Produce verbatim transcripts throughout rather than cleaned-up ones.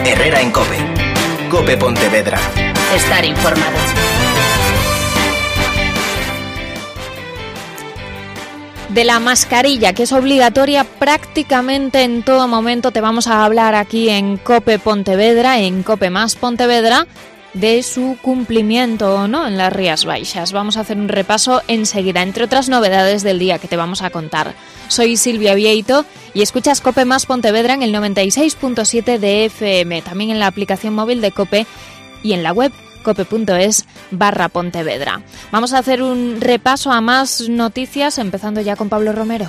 Herrera en COPE. COPE Pontevedra. Estar informado. De la mascarilla, que es obligatoria prácticamente en todo momento, te vamos a hablar aquí en COPE Pontevedra, en COPE Más Pontevedra, de su cumplimiento o no en las Rías Baixas. Vamos a hacer un repaso enseguida, entre otras novedades del día que te vamos a contar. Soy Silvia Vieito y escuchas COPE Más Pontevedra en el noventa y seis punto siete de F M, también en la aplicación móvil de COPE y en la web cope.es barra Pontevedra. Vamos a hacer un repaso a más noticias, empezando ya con Pablo Romero.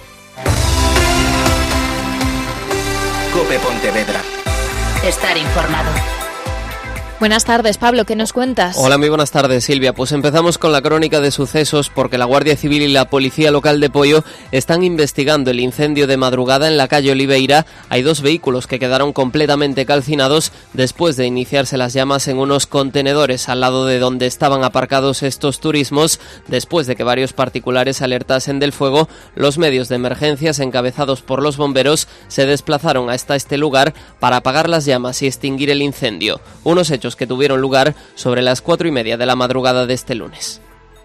COPE Pontevedra. Estar informado. Buenas tardes, Pablo, ¿qué nos cuentas? Hola, muy buenas tardes, Silvia. Pues empezamos con la crónica de sucesos porque la Guardia Civil y la Policía Local de Poio están investigando el incendio de madrugada en la calle Oliveira. Hay dos vehículos que quedaron completamente calcinados después de iniciarse las llamas en unos contenedores al lado de donde estaban aparcados estos turismos. Después de que varios particulares alertasen del fuego, los medios de emergencias encabezados por los bomberos se desplazaron hasta este lugar para apagar las llamas y extinguir el incendio. Unos hechos que tuvieron lugar sobre las cuatro y media de la madrugada de este lunes.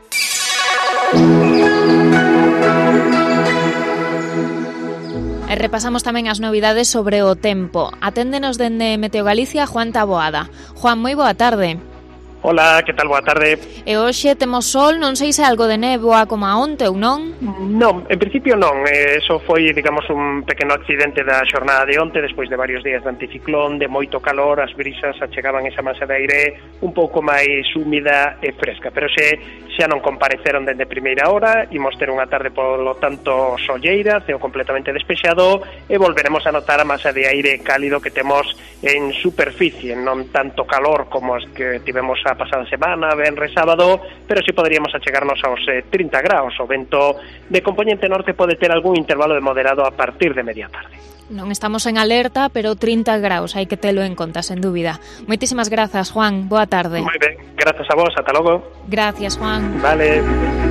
Repasamos tamén as novidades sobre o tempo. Aténdenos dende Meteo Galicia Juan Taboada. Juan, moi boa tarde. Hola, que tal? Boa tarde. E hoxe temos sol, non sei se algo de néboa como a onte ou non? Non, en principio non. Eh, eso foi, digamos, un pequeno accidente da xornada de onte, despois de varios días de anticiclón, de moito calor, as brisas achegaban esa masa de aire un pouco máis húmida e fresca, pero xe xa non compareceron dende primeira hora, imos ter unha tarde, polo tanto, solleira, ceo completamente despexado, e volveremos a notar a masa de aire cálido que temos en superficie, non tanto calor como as que tivemos a pasada semana, venres, sábado, pero si poderíamos achegarnos aos eh, trinta graus. O vento de componente norte pode ter algún intervalo de moderado a partir de media tarde. Non estamos en alerta, pero trinta graus, hai que telo en conta, sen dúbida. Moitísimas grazas, Juan, boa tarde. Moi ben, grazas a vos, ata logo. Gracias, Juan. Vale.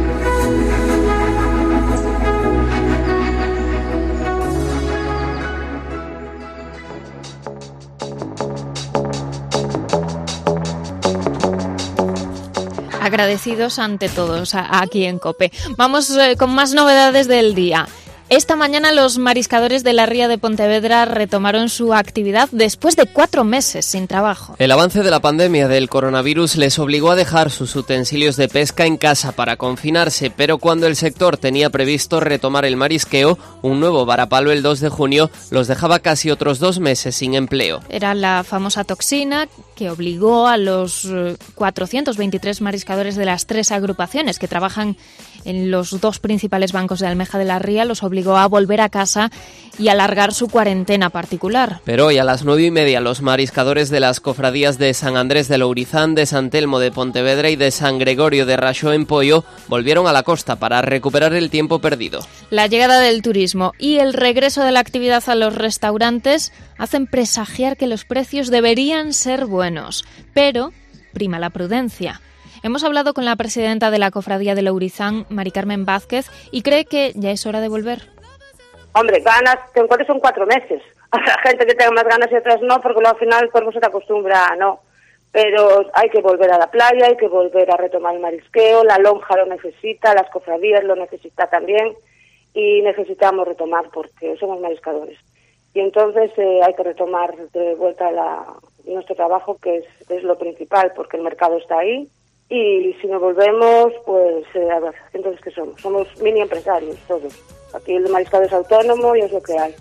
Agradecidos ante todos a, aquí en COPE. Vamos eh, con más novedades del día. Esta mañana los mariscadores de la Ría de Pontevedra retomaron su actividad después de cuatro meses sin trabajo. El avance de la pandemia del coronavirus les obligó a dejar sus utensilios de pesca en casa para confinarse, pero cuando el sector tenía previsto retomar el marisqueo, un nuevo varapalo el dos de junio los dejaba casi otros dos meses sin empleo. Era la famosa toxina que obligó a los cuatrocientos veintitrés mariscadores de las tres agrupaciones que trabajan en los dos principales bancos de Almeja de la Ría, los obligó a volver a casa y alargar su cuarentena particular. Pero hoy a las nueve y media los mariscadores de las cofradías de San Andrés de Lourizán, de San Telmo de Pontevedra y de San Gregorio de Raxó en Poio volvieron a la costa para recuperar el tiempo perdido. La llegada del turismo y el regreso de la actividad a los restaurantes hacen presagiar que los precios deberían ser buenos, pero prima la prudencia. Hemos hablado con la presidenta de la Cofradía de Lourizán, Mari Carmen Vázquez, y cree que ya es hora de volver. Hombre, ganas, te encuentro son cuatro meses. Habrá gente que tenga más ganas y otras no, porque luego al final el cuerpo se te acostumbra a no. Pero hay que volver a la playa, hay que volver a retomar el marisqueo, la lonja lo necesita, las cofradías lo necesitan también, y necesitamos retomar porque somos mariscadores. Y entonces eh, hay que retomar de vuelta la, nuestro trabajo, que es, es lo principal, porque el mercado está ahí. Y si no volvemos, pues, eh, a ver, entonces, ¿qué somos? Somos mini empresarios, todos. Aquí el mariscado es autónomo y es lo que hay.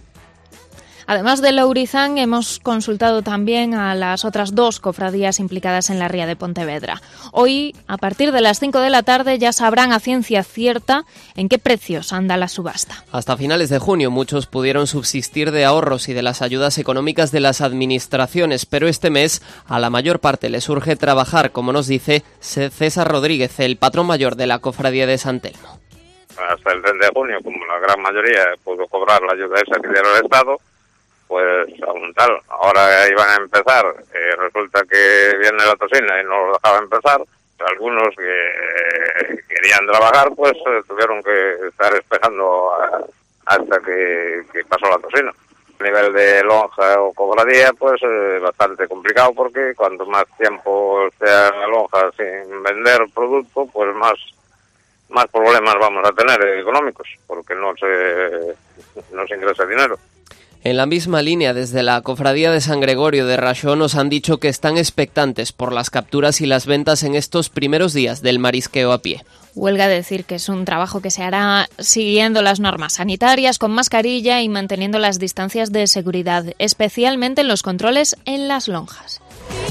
Además de Lourizán, hemos consultado también a las otras dos cofradías implicadas en la Ría de Pontevedra. Hoy, a partir de las cinco de la tarde, ya sabrán a ciencia cierta en qué precios anda la subasta. Hasta finales de junio, muchos pudieron subsistir de ahorros y de las ayudas económicas de las administraciones, pero este mes a la mayor parte les urge trabajar, como nos dice César Rodríguez, el patrón mayor de la cofradía de San Telmo. Hasta el treinta de junio, como la gran mayoría pudo cobrar la ayuda esa que dieron el Estado, pues aún tal, ahora iban a empezar, eh, resulta que viene la toxina y no lo dejaba empezar, algunos que eh, querían trabajar, pues eh, tuvieron que estar esperando a, hasta que, que pasó la toxina. A nivel de lonja o cofradía, pues eh, bastante complicado, porque cuanto más tiempo sea la lonja sin vender producto, pues más más problemas vamos a tener económicos, porque no se, no se ingresa dinero. En la misma línea, desde la Cofradía de San Gregorio de Raxó nos han dicho que están expectantes por las capturas y las ventas en estos primeros días del marisqueo a pie. Huelga decir que es un trabajo que se hará siguiendo las normas sanitarias, con mascarilla y manteniendo las distancias de seguridad, especialmente en los controles en las lonjas.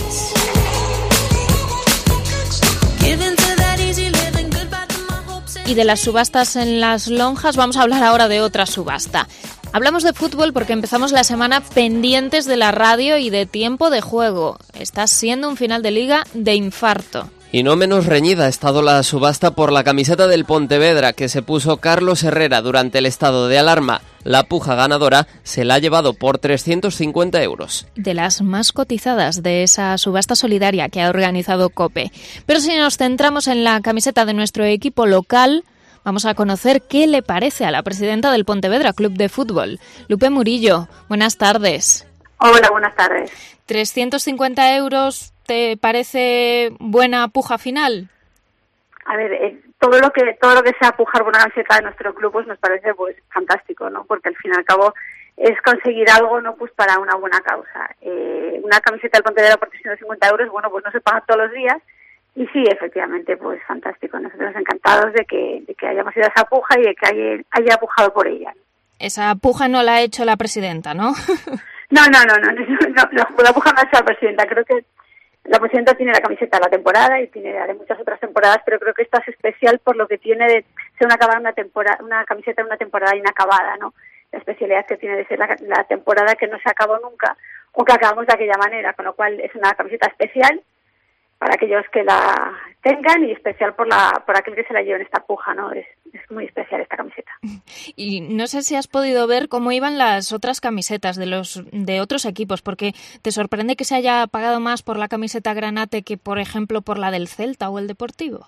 Y de las subastas en las lonjas vamos a hablar ahora de otra subasta. Hablamos de fútbol porque empezamos la semana pendientes de la radio y de tiempo de juego. Está siendo un final de liga de infarto. Y no menos reñida ha estado la subasta por la camiseta del Pontevedra que se puso Carlos Herrera durante el estado de alarma. La puja ganadora se la ha llevado por trescientos cincuenta euros. De las más cotizadas de esa subasta solidaria que ha organizado COPE. Pero si nos centramos en la camiseta de nuestro equipo local, vamos a conocer qué le parece a la presidenta del Pontevedra Club de Fútbol. Lupe Murillo, buenas tardes. Hola, buenas tardes. ¿trescientos cincuenta euros te parece buena puja final? A ver, eh, todo lo que todo lo que sea pujar por una camiseta de nuestro club pues nos parece pues fantástico, ¿no? Porque al fin y al cabo es conseguir algo, ¿no? Pues para una buena causa. Eh, una camiseta del Pontevedra por trescientos cincuenta euros, bueno, pues no se paga todos los días. Y sí, efectivamente, pues fantástico. Nosotros encantados de que, de que hayamos ido a esa puja y de que haya, haya pujado por ella. Esa puja no la ha hecho la presidenta, ¿no? No, no, no, no, no, no, no la puja no ha hecho la presidenta. Creo que la presidenta tiene la camiseta de la temporada y tiene la de muchas otras temporadas, pero creo que esta es especial por lo que tiene de ser una, acabada, una, temporada, una camiseta de una temporada inacabada, ¿no? La especialidad que tiene de ser la, la temporada que no se acabó nunca o que acabamos de aquella manera, con lo cual es una camiseta especial para aquellos que la tengan y especial por la por aquel que se la lleve en esta puja, ¿no? Es, es muy especial esta camiseta. Y no sé si has podido ver cómo iban las otras camisetas de los de otros equipos, porque te sorprende que se haya pagado más por la camiseta Granate que, por ejemplo, por la del Celta o el Deportivo.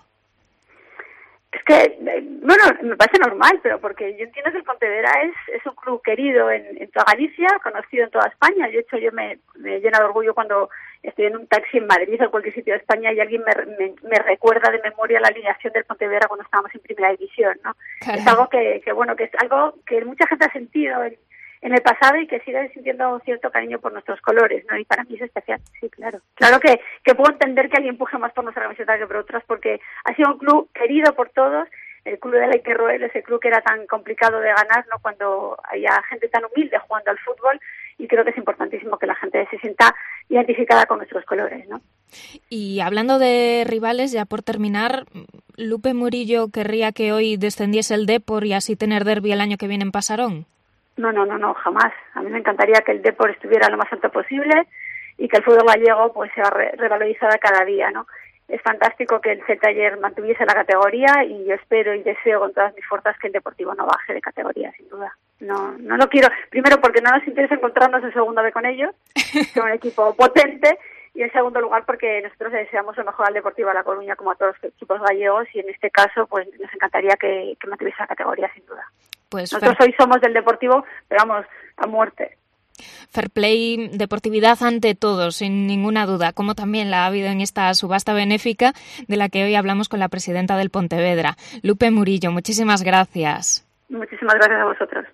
Es que, bueno, me parece normal, pero porque yo entiendo que el Pontevedra es, es un club querido en, en toda Galicia, conocido en toda España. De hecho, yo me, me lleno de orgullo cuando estoy en un taxi en Madrid o en cualquier sitio de España y alguien me, me, me recuerda de memoria la alineación del Pontevedra cuando estábamos en Primera División, ¿no? Caray. Es algo que, que, bueno, que es algo que mucha gente ha sentido en, en el pasado y que sigue sintiendo cierto cariño por nuestros colores, ¿no? Y para mí es especial, sí, claro. Claro que, que puedo entender que alguien empuje más por nuestra camiseta que por otras, porque ha sido un club querido por todos. El club de Laique Roel, ese club que era tan complicado de ganar, ¿no? Cuando había gente tan humilde jugando al fútbol, y creo que es importantísimo que la gente se sienta identificada con nuestros colores, ¿no? Y hablando de rivales, ya por terminar, Lupe Murillo querría que hoy descendiese el Depor y así tener derbi el año que viene en Pasarón. No, no, no, no, jamás. A mí me encantaría que el Depor estuviera lo más alto posible y que el fútbol gallego pues sea re- revalorizado cada día, ¿no? Es fantástico que el Celta ayer mantuviese la categoría y yo espero y deseo con todas mis fuerzas que el Deportivo no baje de categoría, sin duda. No no lo quiero, primero porque no nos interesa encontrarnos en segunda vez con ellos, son un equipo potente, y en segundo lugar porque nosotros deseamos lo mejor al Deportivo de La Coruña como a todos los equipos gallegos y en este caso pues nos encantaría que, que mantuviese la categoría, sin duda. Pues nosotros hoy somos del Deportivo, pero vamos, a muerte. Fair play, deportividad ante todo, sin ninguna duda, como también la ha habido en esta subasta benéfica de la que hoy hablamos con la presidenta del Pontevedra, Lupe Murillo. Muchísimas gracias. Muchísimas gracias a vosotros.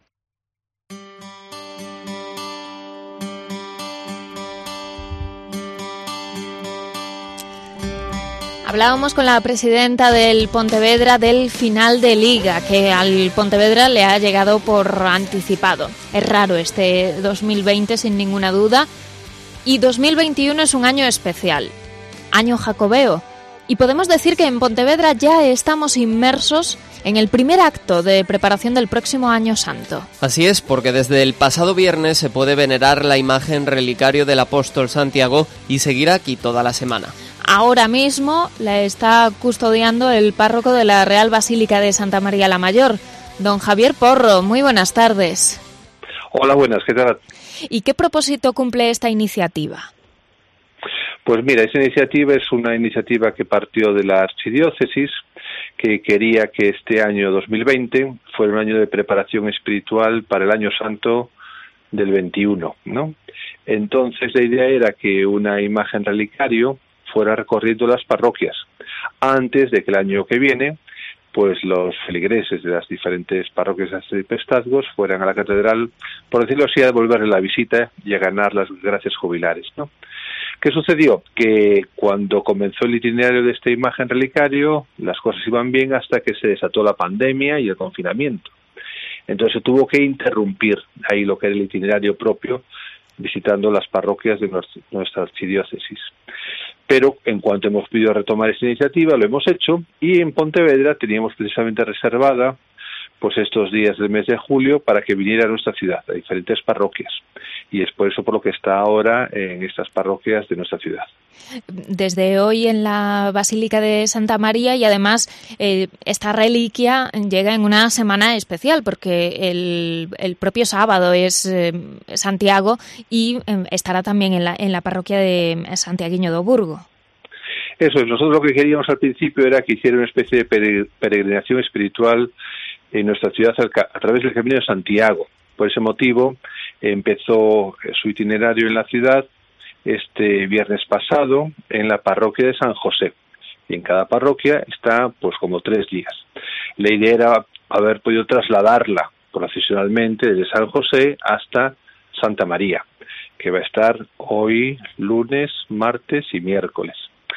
Hablábamos con la presidenta del Pontevedra del final de Liga, que al Pontevedra le ha llegado por anticipado. Es raro este dos mil veinte, sin ninguna duda. Y dos mil veintiuno es un año especial, año jacobeo. Y podemos decir que en Pontevedra ya estamos inmersos en el primer acto de preparación del próximo Año Santo. Así es, porque desde el pasado viernes se puede venerar la imagen relicario del apóstol Santiago y seguirá aquí toda la semana. Ahora mismo la está custodiando el párroco de la Real Basílica de Santa María la Mayor, don Javier Porro. Muy buenas tardes. Hola, buenas, ¿qué tal? ¿Y qué propósito cumple esta iniciativa? Pues mira, esa iniciativa es una iniciativa que partió de la Archidiócesis, que quería que este año dos mil veinte fuera un año de preparación espiritual para el Año Santo del veintiuno, ¿no? Entonces la idea era que una imagen relicario fuera recorriendo las parroquias antes de que el año que viene pues los feligreses de las diferentes parroquias de Pestazgos fueran a la catedral, por decirlo así, a devolverle la visita y a ganar las gracias jubilares, ¿no? ¿Qué sucedió? Que cuando comenzó el itinerario de esta imagen relicario, las cosas iban bien hasta que se desató la pandemia y el confinamiento. Entonces se tuvo que interrumpir ahí lo que era el itinerario propio, visitando las parroquias de nuestra archidiócesis. Pero en cuanto hemos podido retomar esta iniciativa, lo hemos hecho, y en Pontevedra teníamos precisamente reservada pues estos días del mes de julio para que viniera a nuestra ciudad, a diferentes parroquias. Y es por eso por lo que está ahora en estas parroquias de nuestra ciudad. Desde hoy en la Basílica de Santa María, y además eh, esta reliquia llega en una semana especial porque el, el propio sábado es eh, Santiago y eh, estará también en la, en la parroquia de Santiaguiño do Burgo. Eso es, nosotros lo que queríamos al principio era que hiciera una especie de peregrinación espiritual en nuestra ciudad a través del Camino de Santiago. Por ese motivo empezó su itinerario en la ciudad este viernes pasado en la parroquia de San José. Y en cada parroquia está pues como tres días. La idea era haber podido trasladarla procesionalmente desde San José hasta Santa María, que va a estar hoy, lunes, martes y miércoles.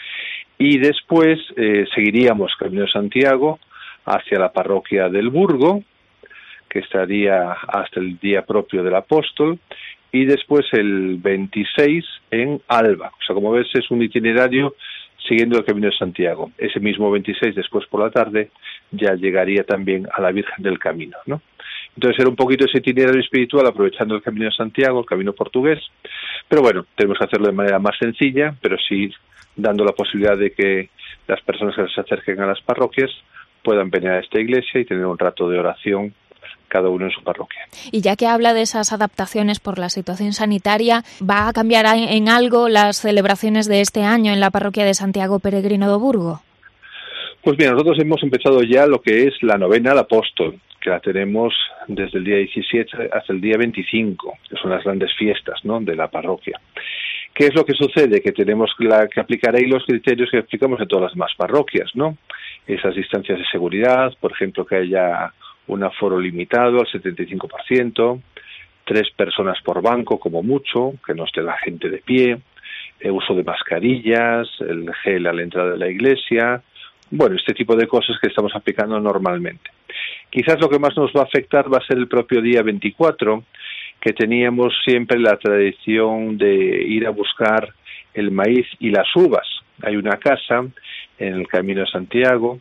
Y después eh, seguiríamos Camino de Santiago hacia la parroquia del Burgo, que estaría hasta el día propio del apóstol, y después el veintiséis en Alba. O sea, como ves, es un itinerario siguiendo el Camino de Santiago. Ese mismo veintiséis, después por la tarde, ya llegaría también a la Virgen del Camino, ¿no? Entonces era un poquito ese itinerario espiritual aprovechando el Camino de Santiago, el camino portugués. Pero bueno, tenemos que hacerlo de manera más sencilla, pero sí dando la posibilidad de que las personas que se acerquen a las parroquias puedan venir a esta iglesia y tener un rato de oración cada uno en su parroquia. Y ya que habla de esas adaptaciones por la situación sanitaria, ¿va a cambiar en algo las celebraciones de este año en la parroquia de Santiago Peregrino do Burgo? Pues bien, nosotros hemos empezado ya lo que es la novena al apóstol, que la tenemos desde el día diecisiete hasta el día veinticinco, que son las grandes fiestas, ¿no?, de la parroquia. ¿Qué es lo que sucede? Que tenemos la, que aplicar ahí los criterios que aplicamos en todas las demás parroquias, ¿no? Esas distancias de seguridad, por ejemplo, que haya un aforo limitado al setenta y cinco por ciento, tres personas por banco como mucho, que no esté la gente de pie, el uso de mascarillas, el gel a la entrada de la iglesia, bueno, este tipo de cosas que estamos aplicando normalmente. Quizás lo que más nos va a afectar va a ser el propio día veinticuatro, que teníamos siempre la tradición de ir a buscar el maíz y las uvas. Hay una casa en el Camino de Santiago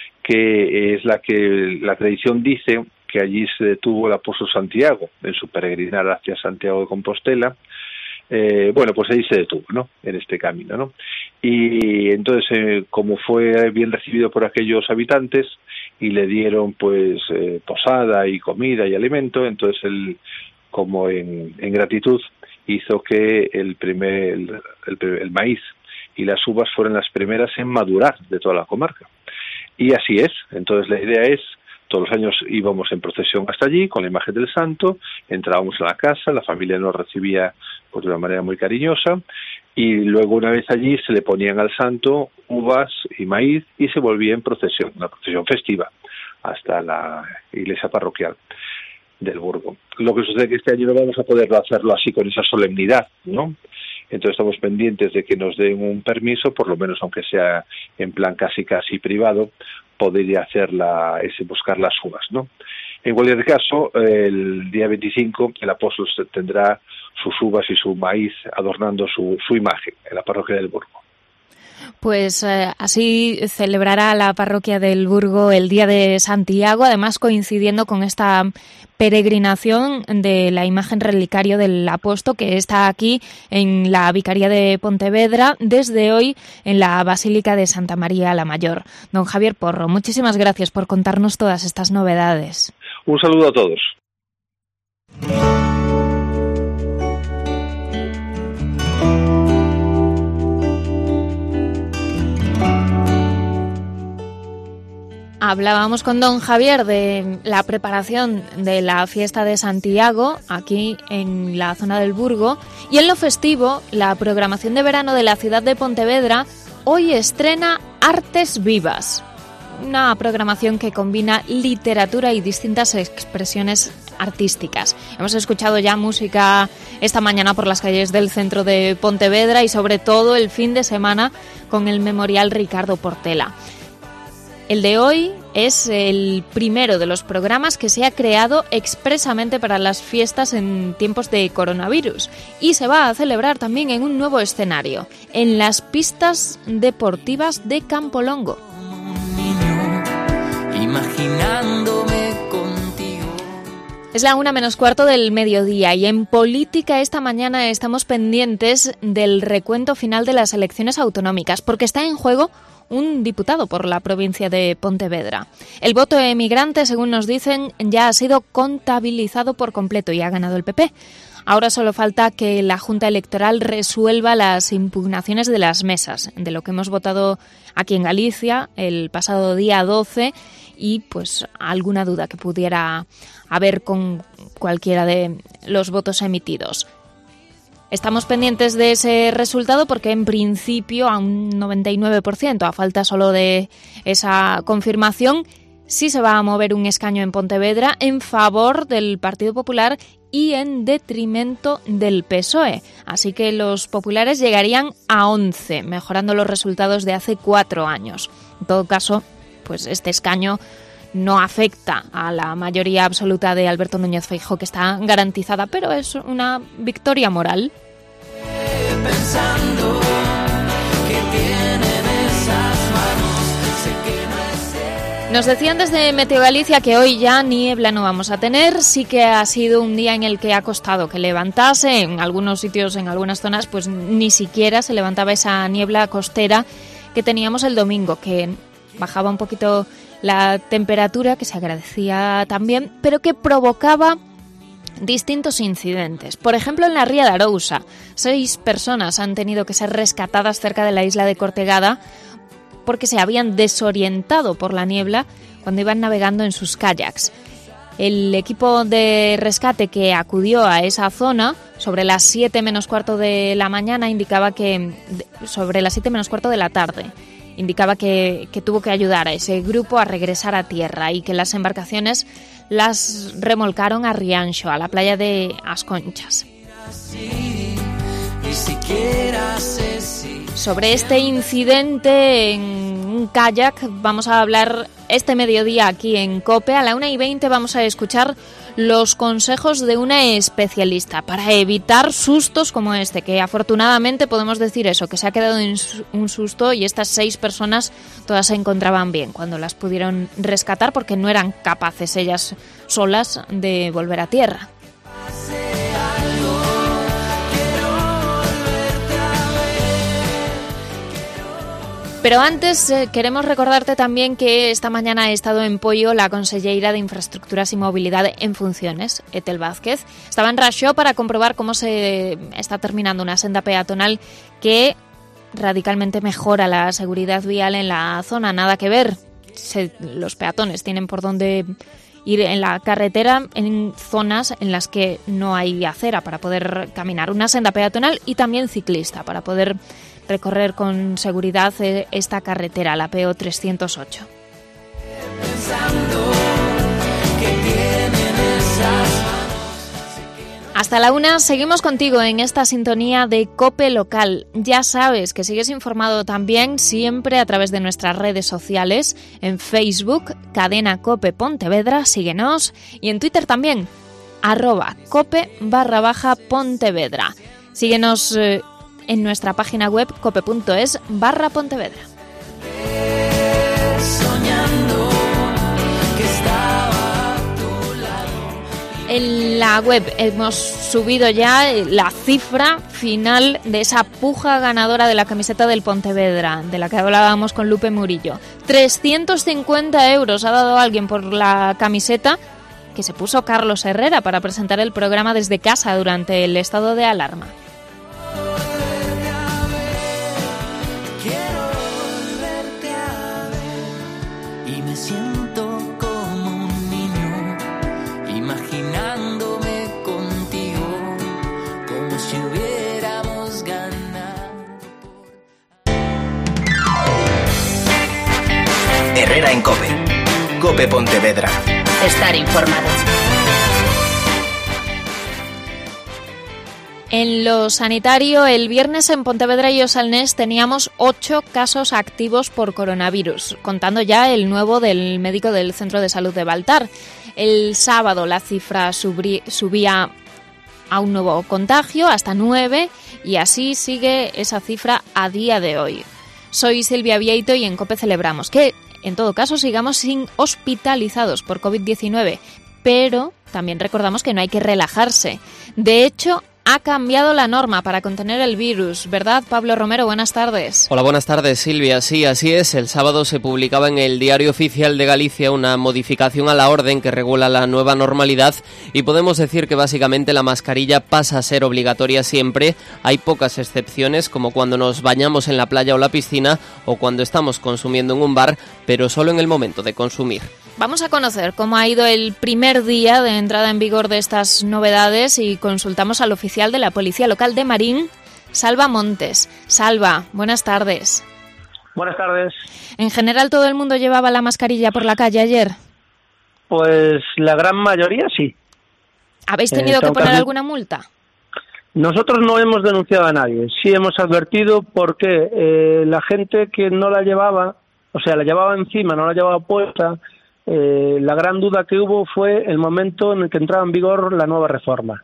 que es la que la tradición dice que allí se detuvo el apóstol Santiago en su peregrinar hacia Santiago de Compostela. Eh, bueno, pues ahí se detuvo, ¿no?, en este camino, ¿no? Y entonces, eh, como fue bien recibido por aquellos habitantes y le dieron pues eh, posada y comida y alimento, entonces él, como en, en gratitud, hizo que el primer el, el, el maíz y las uvas fueran las primeras en madurar de toda la comarca. Y así es. Entonces la idea es, todos los años íbamos en procesión hasta allí con la imagen del santo, entrábamos a la casa, la familia nos recibía pues de una manera muy cariñosa, y luego una vez allí se le ponían al santo uvas y maíz y se volvía en procesión, una procesión festiva, hasta la iglesia parroquial del Burgo. Lo que sucede es que este año no vamos a poder hacerlo así con esa solemnidad, ¿no? Entonces estamos pendientes de que nos den un permiso, por lo menos aunque sea en plan casi casi privado, poder hacer la, ese, buscar las uvas, ¿no? En cualquier caso, el día veinticinco el apóstol tendrá sus uvas y su maíz adornando su, su imagen en la parroquia del Burgo. Pues eh, así celebrará la parroquia del Burgo el Día de Santiago, además coincidiendo con esta peregrinación de la imagen relicario del apóstol que está aquí en la Vicaría de Pontevedra desde hoy en la Basílica de Santa María la Mayor. Don Javier Porro, muchísimas gracias por contarnos todas estas novedades. Un saludo a todos. Hablábamos con don Javier de la preparación de la fiesta de Santiago aquí en la zona del Burgo, y en lo festivo, la programación de verano de la ciudad de Pontevedra hoy estrena Artes Vivas, una programación que combina literatura y distintas expresiones artísticas. Hemos escuchado ya música esta mañana por las calles del centro de Pontevedra y sobre todo el fin de semana con el Memorial Ricardo Portela. El de hoy es el primero de los programas que se ha creado expresamente para las fiestas en tiempos de coronavirus y se va a celebrar también en un nuevo escenario, en las pistas deportivas de Campolongo. Imaginándome contigo. Es la una menos cuarto del mediodía y en política esta mañana estamos pendientes del recuento final de las elecciones autonómicas porque está en juego un diputado por la provincia de Pontevedra. El voto emigrante, según nos dicen, ya ha sido contabilizado por completo y ha ganado el P P. Ahora solo falta que la Junta Electoral resuelva las impugnaciones de las mesas, de lo que hemos votado aquí en Galicia el pasado día doce y pues alguna duda que pudiera haber con cualquiera de los votos emitidos. Estamos pendientes de ese resultado porque en principio a un noventa y nueve por ciento, a falta solo de esa confirmación, sí se va a mover un escaño en Pontevedra en favor del Partido Popular y en detrimento del P S O E. Así que los populares llegarían a once, mejorando los resultados de hace cuatro años. En todo caso, pues este escaño no afecta a la mayoría absoluta de Alberto Núñez Feijóo, que está garantizada, pero es una victoria moral. Pensando que tienen esas manos, sé que no es... Nos decían desde Meteo Galicia que hoy ya niebla no vamos a tener. Sí que ha sido un día en el que ha costado que levantase. En algunos sitios, en algunas zonas, pues ni siquiera se levantaba esa niebla costera que teníamos el domingo, que bajaba un poquito la temperatura, que se agradecía también, pero que provocaba distintos incidentes. Por ejemplo, en la ría de Arousa, seis personas han tenido que ser rescatadas cerca de la isla de Cortegada porque se habían desorientado por la niebla cuando iban navegando en sus kayaks. El equipo de rescate que acudió a esa zona sobre las siete menos cuarto de la mañana indicaba que sobre las siete menos cuarto de la tarde indicaba que, que tuvo que ayudar a ese grupo a regresar a tierra y que las embarcaciones las remolcaron a Rianxo, a la playa de As Conchas. Sobre este incidente en un kayak vamos a hablar este mediodía aquí en COPE. A la una y veinte vamos a escuchar los consejos de una especialista para evitar sustos como este, que afortunadamente podemos decir eso, que se ha quedado en un susto y estas seis personas todas se encontraban bien cuando las pudieron rescatar porque no eran capaces ellas solas de volver a tierra. Pero antes eh, queremos recordarte también que esta mañana ha estado en Poio la conselleira de Infraestructuras y Movilidad en funciones, Etel Vázquez. Estaba en Raxó para comprobar cómo se está terminando una senda peatonal que radicalmente mejora la seguridad vial en la zona. Nada que ver, se, los peatones tienen por dónde ir en la carretera en zonas en las que no hay acera para poder caminar. Una senda peatonal y también ciclista para poder recorrer con seguridad esta carretera, la P O trescientos ocho. Hasta la una seguimos contigo en esta sintonía de COPE Local. Ya sabes que sigues informado también siempre a través de nuestras redes sociales, en Facebook, Cadena COPE Pontevedra, síguenos, y en Twitter también, arroba cope barra baja Pontevedra. Síguenos eh, en nuestra página web cope.es barra Pontevedra. En la web hemos subido ya la cifra final de esa puja ganadora de la camiseta del Pontevedra, de la que hablábamos con Lupe Murillo. trescientos cincuenta euros ha dado alguien por la camiseta que se puso Carlos Herrera para presentar el programa desde casa durante el estado de alarma. Quiero volverte a ver y me siento si hubiéramos ganado. Herrera en COPE. COPE Pontevedra. Estar informado. En lo sanitario, el viernes en Pontevedra y Osalnés teníamos ocho casos activos por coronavirus, contando ya el nuevo del médico del Centro de Salud de Baltar. El sábado la cifra subrí, subía a un nuevo contagio, hasta nueve, y así sigue esa cifra a día de hoy. Soy Silvia Vieito y en COPE celebramos que, en todo caso, sigamos sin hospitalizados por covid diecinueve, pero también recordamos que no hay que relajarse. De hecho, ha cambiado la norma para contener el virus, ¿verdad, Pablo Romero? Buenas tardes. Hola, buenas tardes, Silvia. Sí, así es. El sábado se publicaba en el Diario Oficial de Galicia una modificación a la orden que regula la nueva normalidad y podemos decir que básicamente la mascarilla pasa a ser obligatoria siempre. Hay pocas excepciones, como cuando nos bañamos en la playa o la piscina o cuando estamos consumiendo en un bar, pero solo en el momento de consumir. Vamos a conocer cómo ha ido el primer día de entrada en vigor de estas novedades y consultamos al oficial de la Policía Local de Marín, Salva Montes. Salva, buenas tardes. Buenas tardes. ¿En general todo el mundo llevaba la mascarilla por la calle ayer? Pues la gran mayoría sí. ¿Habéis tenido eh, que poner alguna multa? Nosotros no hemos denunciado a nadie. Sí hemos advertido porque eh, la gente que no la llevaba, o sea, la llevaba encima, no la llevaba puesta. Eh, la gran duda que hubo fue el momento en el que entraba en vigor la nueva reforma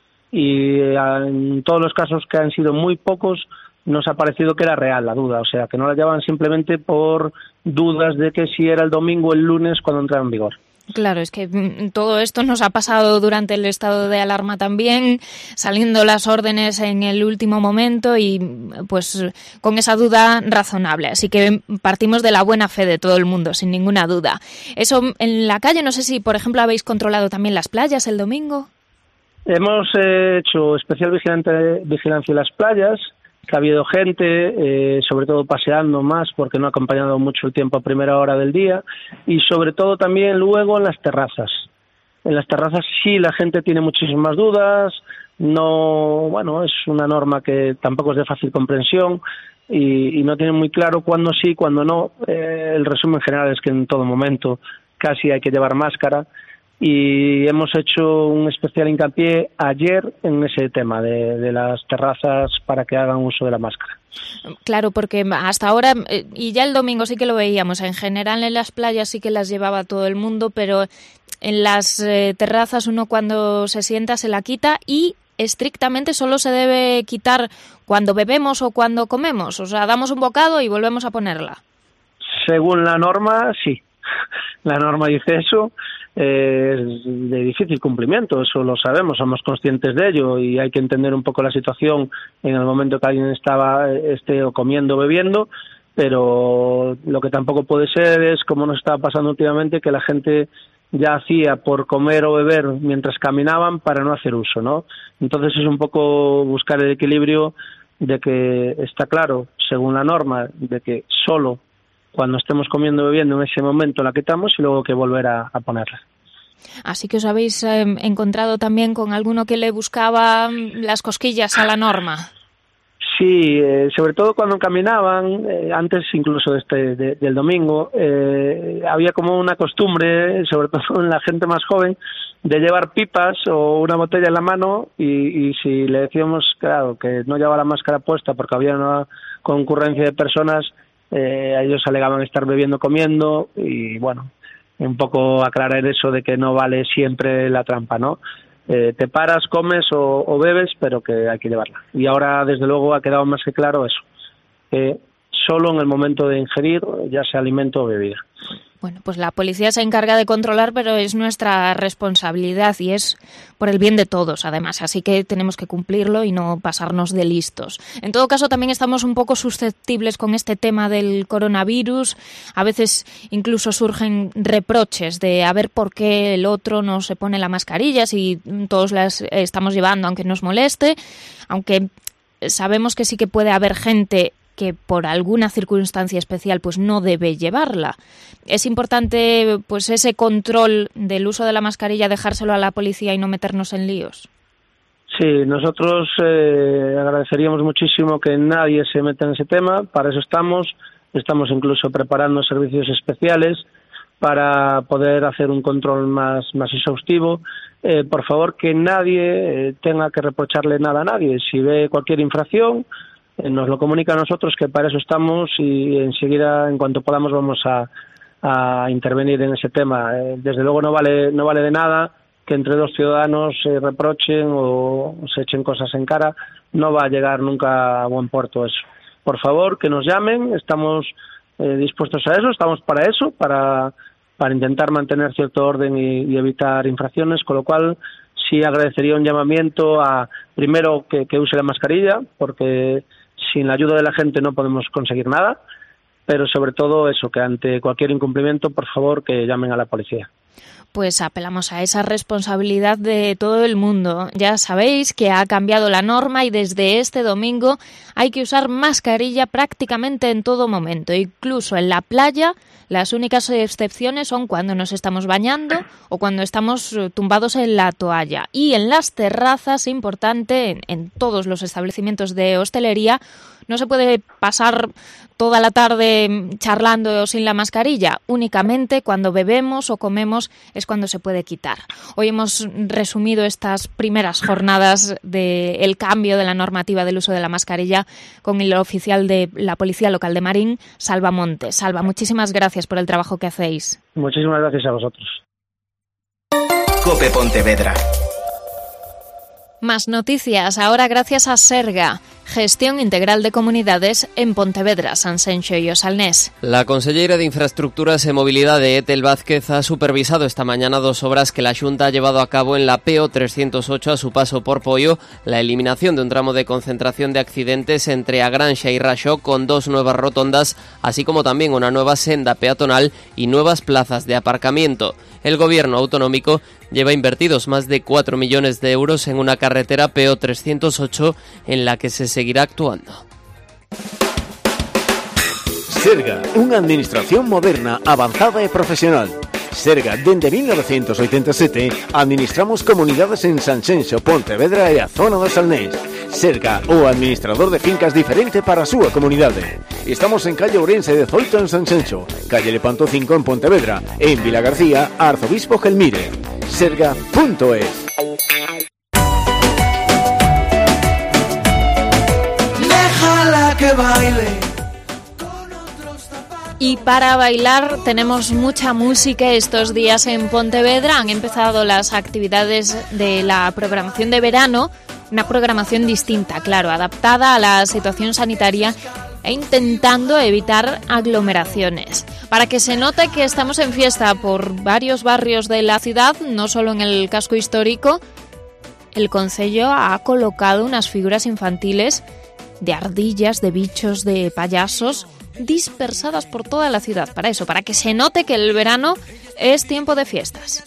y eh, en todos los casos, que han sido muy pocos, nos ha parecido que era real la duda, o sea, que no la llevaban simplemente por dudas de que si era el domingo o el lunes cuando entraba en vigor. Claro, es que todo esto nos ha pasado durante el estado de alarma también, saliendo las órdenes en el último momento y pues con esa duda razonable. Así que partimos de la buena fe de todo el mundo, sin ninguna duda. Eso en la calle, no sé si, por ejemplo, habéis controlado también las playas el domingo. Hemos eh, hecho especial vigilante, vigilancia en las playas, que ha habido gente, eh, sobre todo paseando más, porque no ha acompañado mucho el tiempo a primera hora del día, y sobre todo también luego en las terrazas. En las terrazas sí la gente tiene muchísimas dudas, no, bueno, es una norma que tampoco es de fácil comprensión y, y no tienen muy claro cuándo sí, cuándo no. Eh, el resumen general es que en todo momento casi hay que llevar máscara. Y hemos hecho un especial hincapié ayer en ese tema de, de las terrazas para que hagan uso de la máscara. Claro, porque hasta ahora, y ya el domingo sí que lo veíamos, en general en las playas sí que las llevaba todo el mundo, pero en las eh, terrazas uno cuando se sienta se la quita y estrictamente solo se debe quitar cuando bebemos o cuando comemos, o sea, damos un bocado y volvemos a ponerla. Según la norma, sí. La norma dice eso. Eh, es de difícil cumplimiento, eso lo sabemos, somos conscientes de ello y hay que entender un poco la situación en el momento que alguien estaba esté o comiendo o bebiendo, pero lo que tampoco puede ser es, como nos está pasando últimamente, que la gente ya hacía por comer o beber mientras caminaban para no hacer uso, ¿no? Entonces es un poco buscar el equilibrio de que está claro, según la norma, de que solo cuando estemos comiendo o bebiendo en ese momento la quitamos y luego que volver a, a ponerla. Así que os habéis eh, encontrado también con alguno que le buscaba las cosquillas a la norma. Sí, eh, sobre todo cuando caminaban, eh, antes incluso de este, de, del domingo, eh, había como una costumbre, sobre todo en la gente más joven, de llevar pipas o una botella en la mano y, y si le decíamos, claro, que no llevaba la máscara puesta porque había una concurrencia de personas, Eh, ellos alegaban estar bebiendo, comiendo y bueno, un poco aclarar eso de que no vale siempre la trampa, ¿no? Eh, te paras, comes o, o bebes, pero que hay que llevarla. Y ahora, desde luego, ha quedado más que claro eso, que solo en el momento de ingerir, ya sea alimento o bebida. Bueno, pues la policía se encarga de controlar, pero es nuestra responsabilidad y es por el bien de todos, además. Así que tenemos que cumplirlo y no pasarnos de listos. En todo caso, también estamos un poco susceptibles con este tema del coronavirus. A veces incluso surgen reproches de a ver por qué el otro no se pone la mascarilla si todos las estamos llevando, aunque nos moleste. Aunque sabemos que sí que puede haber gente que por alguna circunstancia especial pues no debe llevarla. Es importante pues ese control del uso de la mascarilla, dejárselo a la policía y no meternos en líos. Sí, nosotros eh, agradeceríamos muchísimo que nadie se meta en ese tema, para eso estamos, estamos incluso preparando servicios especiales para poder hacer un control más, más exhaustivo. Eh, por favor, que nadie eh, tenga que reprocharle nada a nadie. Si ve cualquier infracción, eh, nos lo comunica a nosotros, que para eso estamos, y enseguida, en cuanto podamos, vamos a, a intervenir en ese tema. Eh, desde luego no vale, no vale de nada que entre dos ciudadanos se reprochen o se echen cosas en cara. No va a llegar nunca a buen puerto eso. Por favor, que nos llamen, estamos eh, dispuestos a eso, estamos para eso, para, para intentar mantener cierto orden y, y evitar infracciones, con lo cual sí agradecería un llamamiento a, primero, que, que use la mascarilla, porque sin la ayuda de la gente no podemos conseguir nada, pero sobre todo eso, que ante cualquier incumplimiento, por favor, que llamen a la policía. Pues apelamos a esa responsabilidad de todo el mundo. Ya sabéis que ha cambiado la norma y desde este domingo hay que usar mascarilla prácticamente en todo momento. Incluso en la playa, las únicas excepciones son cuando nos estamos bañando o cuando estamos tumbados en la toalla. Y en las terrazas, importante, en, en todos los establecimientos de hostelería, no se puede pasar toda la tarde charlando sin la mascarilla. Únicamente cuando bebemos o comemos es cuando se puede quitar. Hoy hemos resumido estas primeras jornadas del cambio de la normativa del uso de la mascarilla con el oficial de la Policía Local de Marín, Salva Montes. Salva, muchísimas gracias por el trabajo que hacéis. Muchísimas gracias a vosotros. COPE Pontevedra. Más noticias, ahora gracias a Serga, Gestión Integral de Comunidades en Pontevedra, Sanxenxo y Osalnés. La consellera de Infraestructuras e Mobilidade, Etel Vázquez, ha supervisado esta mañana dos obras que la Xunta ha llevado a cabo en la P O trescientos ocho a su paso por Poio, la eliminación de un tramo de concentración de accidentes entre Agranxa y Raxó con dos nuevas rotondas, así como también una nueva senda peatonal y nuevas plazas de aparcamiento. El gobierno autonómico lleva invertidos más de cuatro millones de euros en una carretera P O trescientos ocho en la que se seguirá actuando. Serga, unha administración moderna, avanzada e profesional. Serga, dende mil novecientos oitenta e sete, administramos comunidades en Sanxenxo, Pontevedra e a zona do Salnés. Serga, o administrador de fincas diferente para a súa comunidade. Estamos en calle Ourense dezoito en Sanxenxo, calle Lepanto cinco en Pontevedra, e en Vilagarcía, Arzobispo Gelmire. Serga punto es. Déjala que baile. Y para bailar tenemos mucha música estos días en Pontevedra. Han empezado las actividades de la programación de verano, una programación distinta, claro, adaptada a la situación sanitaria e intentando evitar aglomeraciones. Para que se note que estamos en fiesta por varios barrios de la ciudad, no solo en el casco histórico, el concello ha colocado unas figuras infantiles de ardillas, de bichos, de payasos, dispersadas por toda la ciudad. Para eso, para que se note que el verano es tiempo de fiestas.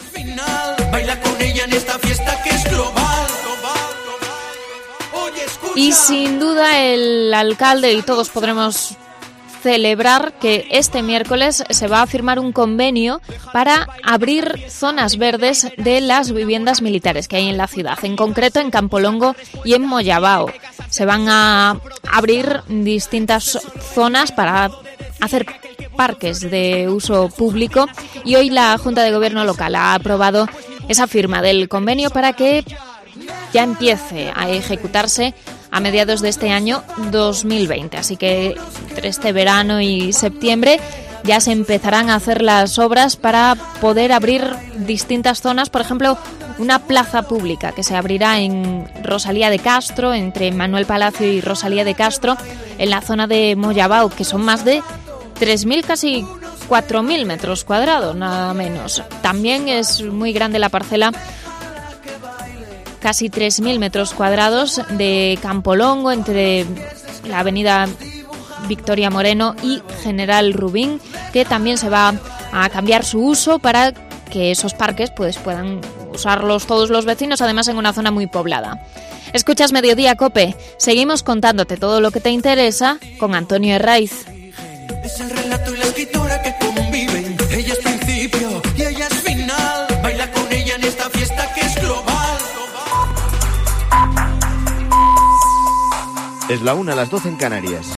Y sin duda el alcalde y todos podremos celebrar que este miércoles se va a firmar un convenio para abrir zonas verdes de las viviendas militares que hay en la ciudad, en concreto en Campolongo y en Moyabao. Se van a abrir distintas zonas para hacer parques de uso público y hoy la Junta de Gobierno local ha aprobado esa firma del convenio para que ya empiece a ejecutarse a mediados de este año dos mil veinte. Así que entre este verano y septiembre ya se empezarán a hacer las obras para poder abrir distintas zonas, por ejemplo, una plaza pública que se abrirá en Rosalía de Castro, entre Manuel Palacio y Rosalía de Castro, en la zona de Moyabao, que son más de tres mil, casi cuatro mil metros cuadrados, nada menos. También es muy grande la parcela, casi tres mil metros cuadrados, de Campolongo, entre la avenida Victoria Moreno y General Rubín, que también se va a cambiar su uso para que esos parques pues puedan usarlos todos los vecinos, además en una zona muy poblada. Escuchas Mediodía Cope, seguimos contándote todo lo que te interesa con Antonio Herraiz. Es el relato y la escritura que conviven. Ella es principio y ella es final. Baila con ella en esta fiesta que es global. Es la una a las doce en Canarias.